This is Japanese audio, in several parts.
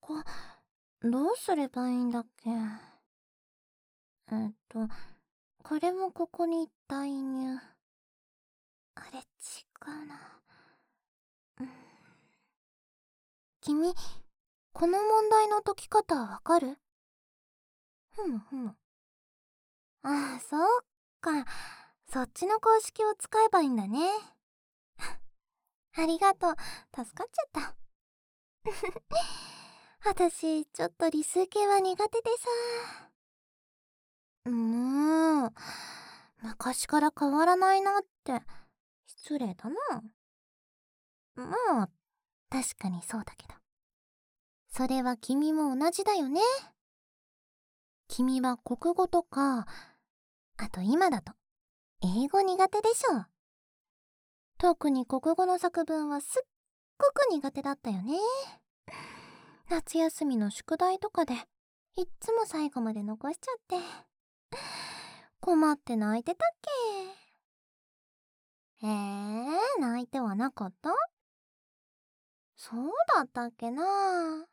こ、どうすればいいんだっけ。これもここに代入。あれ、違うな。うん。君、この問題の解き方わかる？ふむふむ。ああ、そうか。そっちの公式を使えばいいんだね。ありがとう。助かっちゃった。私、ちょっと理数系は苦手でさ。もう、昔から変わらないなって。失礼だな。まあ、確かにそうだけど。それは君も同じだよね。君は国語とか、あと今だと、英語苦手でしょ。特に国語の作文はすっごく苦手だったよね。夏休みの宿題とかで、いっつも最後まで残しちゃって。困って泣いてたっけ？泣いてはなかった？そうだったっけな。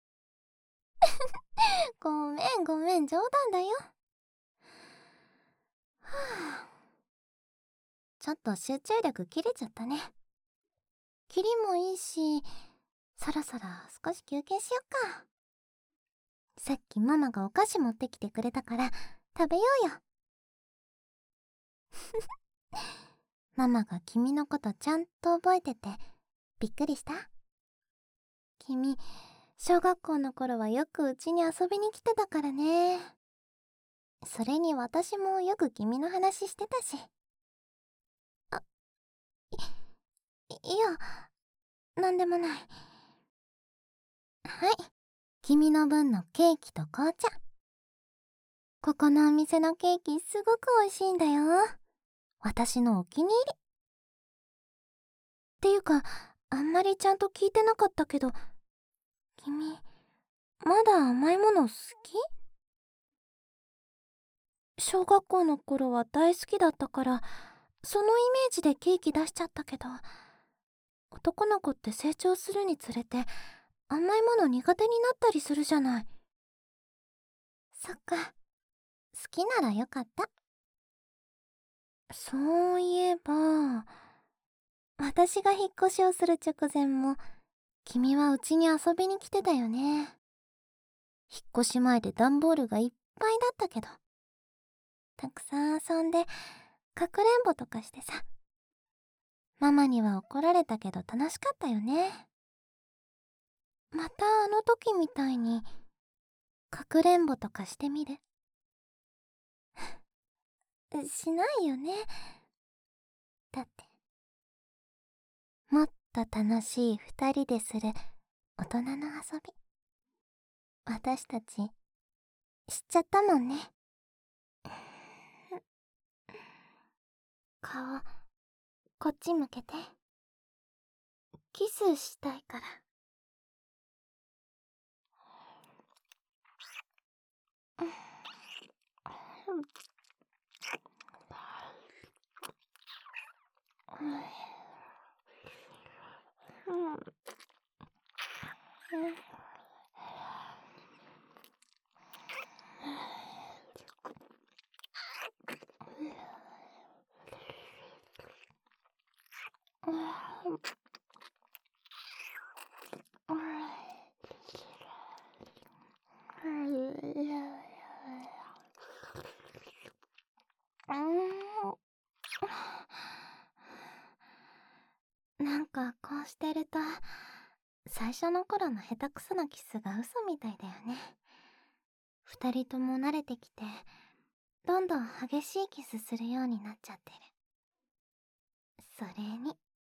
ごめんごめん、冗談だよ。はあ、ちょっと集中力切れちゃったね。キリもいいし、そろそろ少し休憩しよっか。さっきママがお菓子持ってきてくれたから食べようよ。ママが君のことちゃんと覚えててびっくりした？君、小学校の頃はよくうちに遊びに来てたからね。それに私もよく君の話してたし。あ、いや、なんでもない。はい、君の分のケーキと紅茶。ここのお店のケーキすごく美味しいんだよ。私のお気に入り。っていうか、あんまりちゃんと聞いてなかったけど、君、まだ甘いもの好き？小学校の頃は大好きだったから、そのイメージでケーキ出しちゃったけど、男の子って成長するにつれて、甘いもの苦手になったりするじゃない。そっか、好きならよかった。そういえば、私が引っ越しをする直前も、君はうちに遊びに来てたよね。引っ越し前で段ボールがいっぱいだったけど、たくさん遊んで、かくれんぼとかしてさ。ママには怒られたけど楽しかったよね。またあの時みたいに、かくれんぼとかしてみる？しないよね。だって、もっと楽しい二人でする大人の遊び。私たち、知っちゃったもんね。顔、こっち向けて。キスしたいから。なんかこうしてると、最初の頃の下手くそなキスが嘘みたいだよね。二人とも慣れてきて、どんどん激しいキスするようになっちゃってる。それに、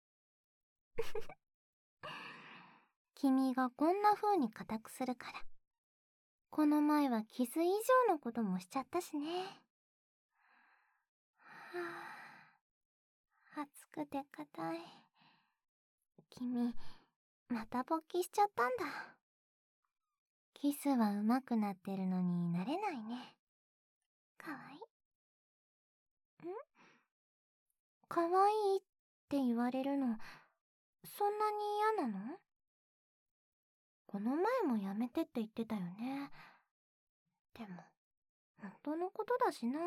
君がこんな風に固くするから、この前はキス以上のこともしちゃったしね。はあ、熱くて硬い。君、また勃起しちゃったんだ。キスは上手くなってるのになれないね。かわいい。かわいいって言われるの、そんなに嫌なの？ この前もやめてって言ってたよね。でも、本当のことだしな。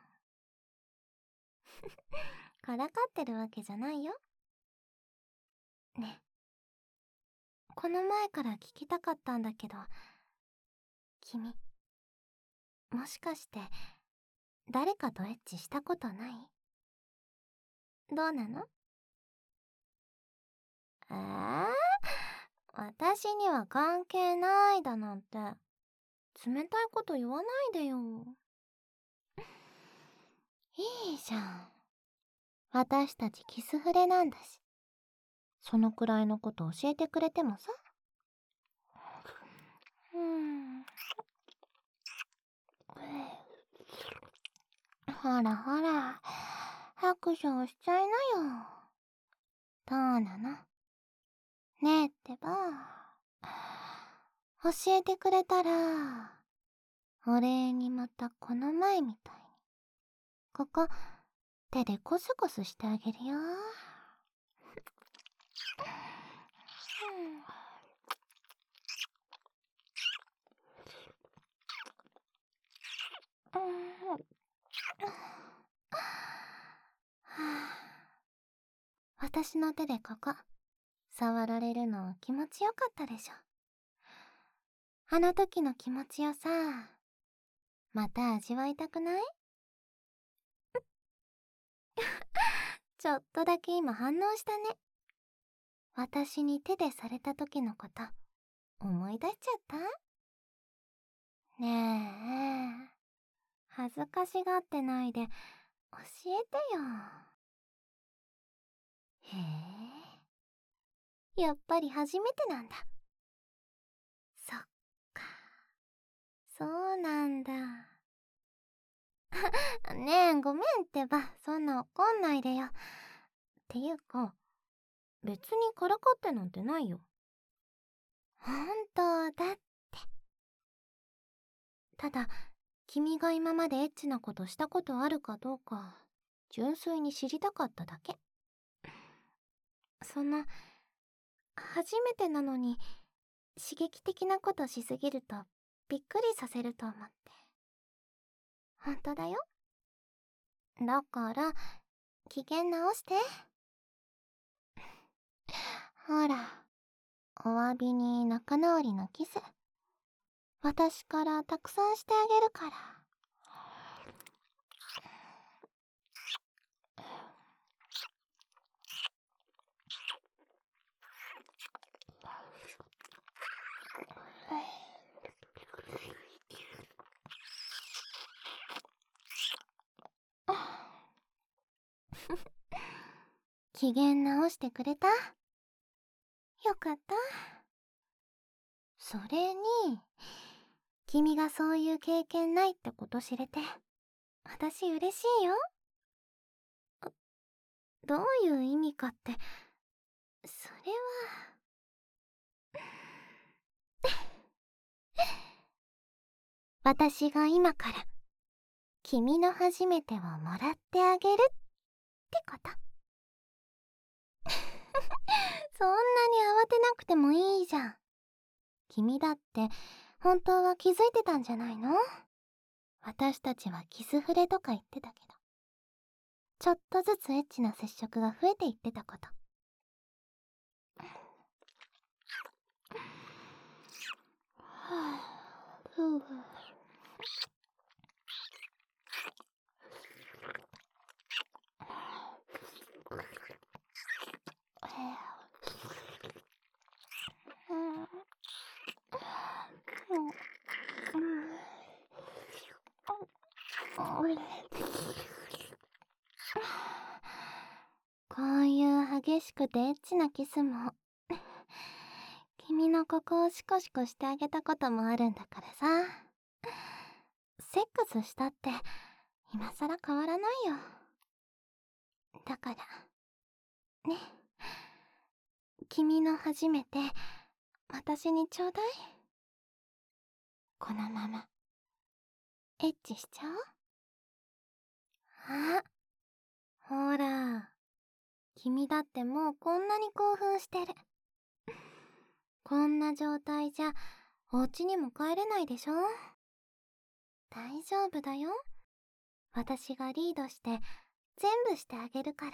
からかってるわけじゃないよ。ね、この前から聞きたかったんだけど、君、もしかして誰かとエッチしたことない？どうなの？私には関係ないだなんて冷たいこと言わないでよ。いいじゃん。私たちキスフレなんだし、そのくらいのこと教えてくれてもさ。ほらほら、拍手をしちゃいなよ。どうなの？ねえってば。教えてくれたら、お礼にまたこの前みたいに、ここ、手でコスコスしてあげるよ。私の手でここ、触られるの気持ちよかったでしょ。あの時の気持ちよさ、また味わいたくない？ちょっとだけ今反応したね。私に手でされた時のこと、思い出しちゃった？ねえ、恥ずかしがってないで教えてよ。へえ、やっぱり初めてなんだ。そっか、そうなんだ。ねえ、ごめんってば、そんな怒んないでよ。っていうか、別にからかってなんてないよ。本当だって。ただ、君が今までエッチなことしたことあるかどうか、純粋に知りたかっただけ。初めてなのに、刺激的なことしすぎると、びっくりさせると思って。本当だよ。だから、機嫌直して。ほら、お詫びに仲直りのキス。私からたくさんしてあげるから。機嫌直してくれた？よかった。それに、君がそういう経験ないってこと知れて、私嬉しいよ。どういう意味かって、それは私が今から君の初めてをもらってあげるってこと。そんなに慌てなくてもいいじゃん。君だって本当は気づいてたんじゃないの？私たちはキスフレとか言ってたけど、ちょっとずつエッチな接触が増えていってたこと。こういう激しくてエッチなキスも君のここをシコシコしてあげたこともあるんだからさ。セックスしたって今さら変わらないよ。だからね、君の初めて私にちょうだい。このままエッチしちゃおう。あ、ほら、君だってもうこんなに興奮してる。 こんな状態じゃお家にも帰れないでしょ。大丈夫だよ。私がリードして全部してあげるから。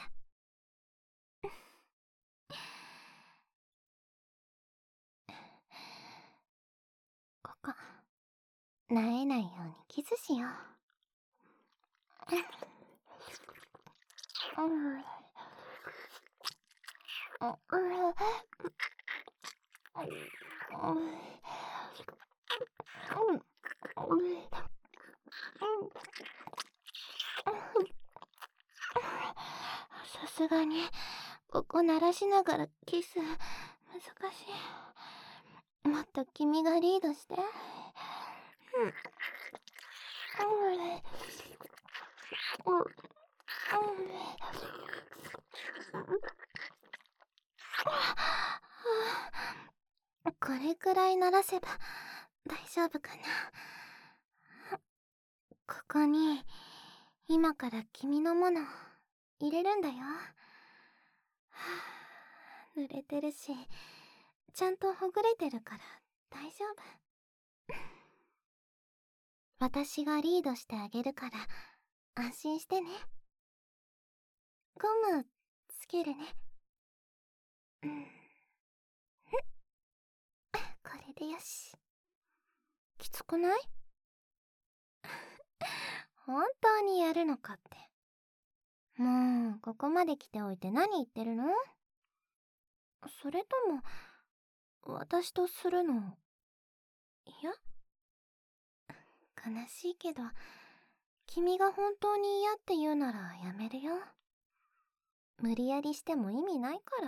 ここ、萎えないようにキスしよう。さすがにここ鳴らしながらキス難しい。もっと君がリードして。これくらい鳴らせば大丈夫かな。ここに今から君のもの入れるんだよ。濡れてるしちゃんとほぐれてるから大丈夫。私がリードしてあげるから安心してね。ゴムつけるね。これでよし。きつくない？本当にやるのかって。もうここまで来ておいて何言ってるの？それとも私とするの嫌？悲しいけど君が本当に嫌って言うならやめるよ。無理やりしても意味ないから。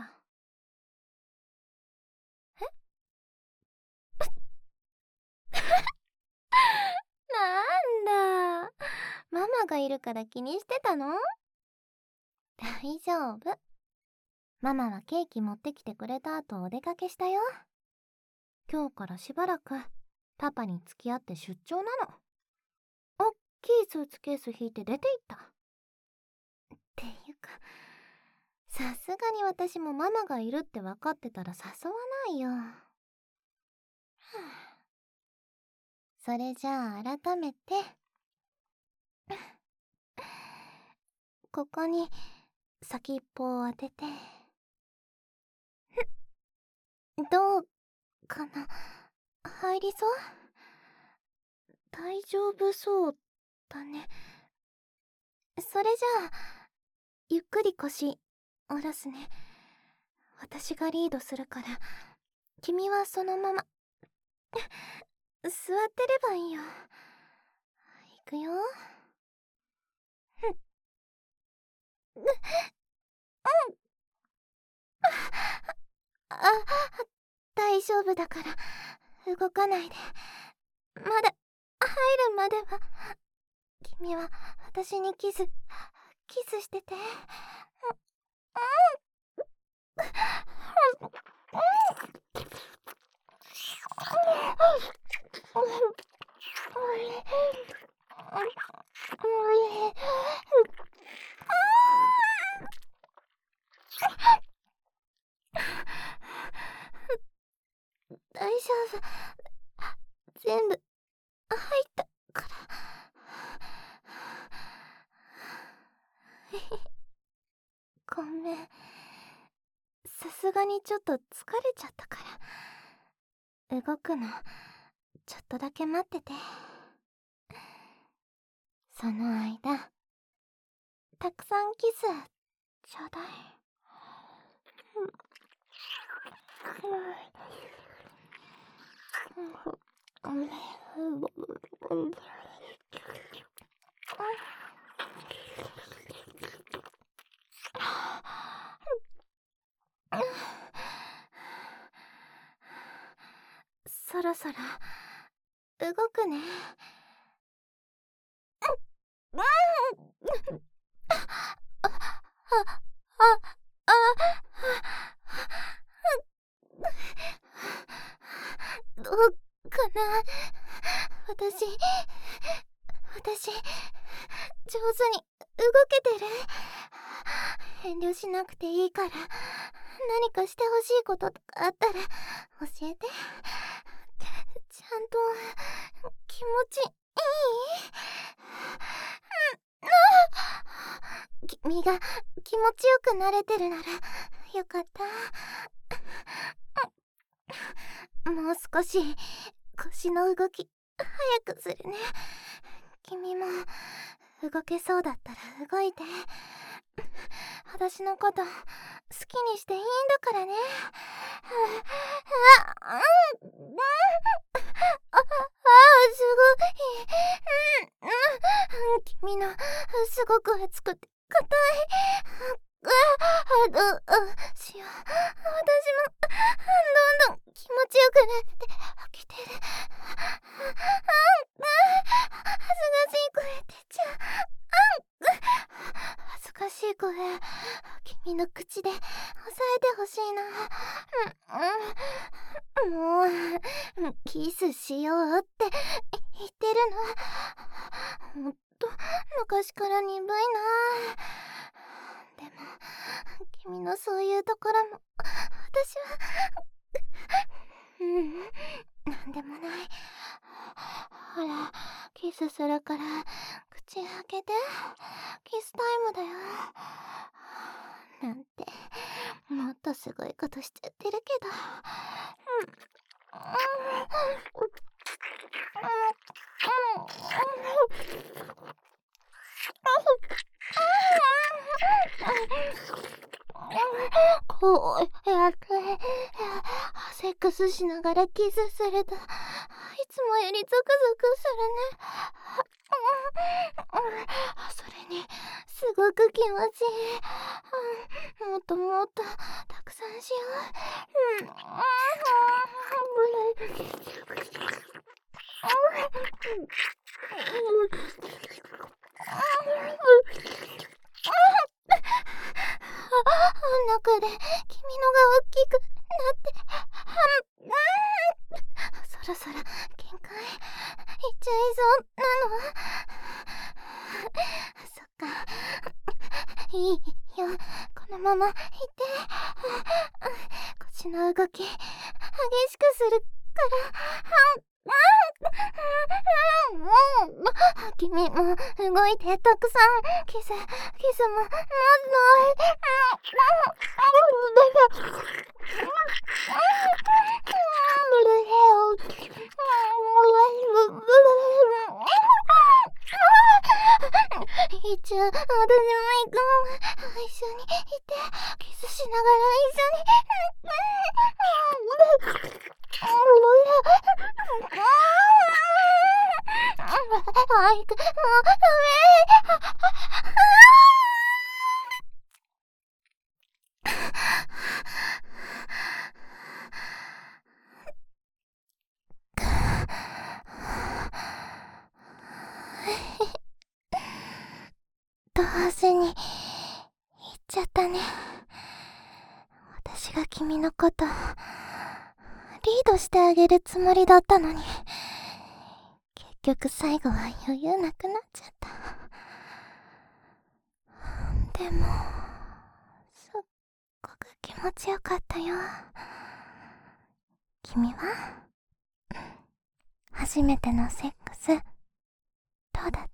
なんだ、ママがいるから気にしてたの？大丈夫。ママはケーキ持ってきてくれた後お出かけしたよ。今日からしばらくパパに付き合って出張なの。おっきいスーツケース引いて出て行った。っていうか、さすがに私もママがいるって分かってたら誘わないよ。それじゃあ改めてここに先っぽを当てて。どうかな？入りそう？大丈夫そうだね。それじゃあゆっくり腰下ろすね。私がリードするから君はそのまま座ってればいいよ。いくよ。あ、大丈夫だから動かないで。まだ入るまでは君は私にキスしてて。大丈夫。全部入ったから。ごめん。さすがにちょっと疲れちゃったから。動くのちょっとだけ待ってて。その間たくさんキスちょうだい。そろそろ動くね。どうかな。私上手に動けてる？遠慮しなくていいから何かしてほしいこととかあったら教えて。ちゃんと気持ちいい？君が気持ちよくなれてるならよかった。もう少し腰の動き早くするね。君も動けそうだったら動いて。私のこと好きにしていいんだからね。すごい。君のすごく熱くて硬い。しよう。私もどんどん気持ちよくなってきてる。恥ずかしい声出ちゃう。恥ずかしい声、君の口で抑えてほしいな。もうキスしようって言ってるの。ほんと昔から鈍いな。でも君のそういうところも私はなんでもない。ほら、キスするから口開けて。キスタイムだよ。なんてもっとすごいことしちゃってるけど。こうやってセックスしながらキスするといつもよりゾクゾクするね。それにすごく気持ちいい。もっともっとたくさんしよう。中で君のが大きくなってそろそろ限界いっちゃいそうなの。そっか、いいよ、このままいて。腰の動き激しくするから君も動いてたくさんキスももっと一応私も行く。一緒にいてキスしながら一緒に早く、もうダメ。どうせに言っちゃったね。私が君のことリードしてあげるつもりだったのに、結局最後は余裕なくなっちゃった。でもすっごく気持ちよかったよ。君は初めてのセックスどうだった？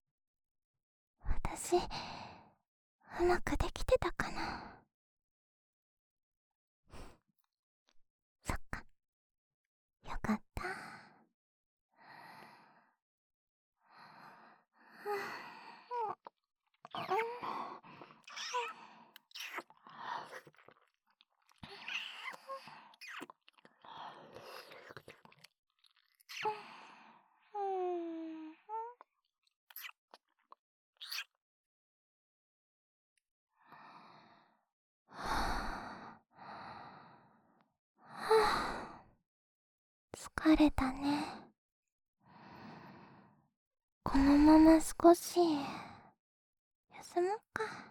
私うまくできてたかな。そっか、よかった。疲れたね。このまま少し休もうか。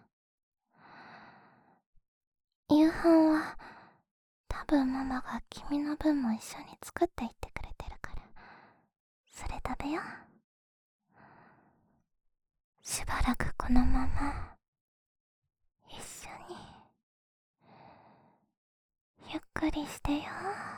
夕飯は多分ママが君の分も一緒に作っていってくれてるから、それ食べよう。しばらくこのまま一緒に。 くりしてよ。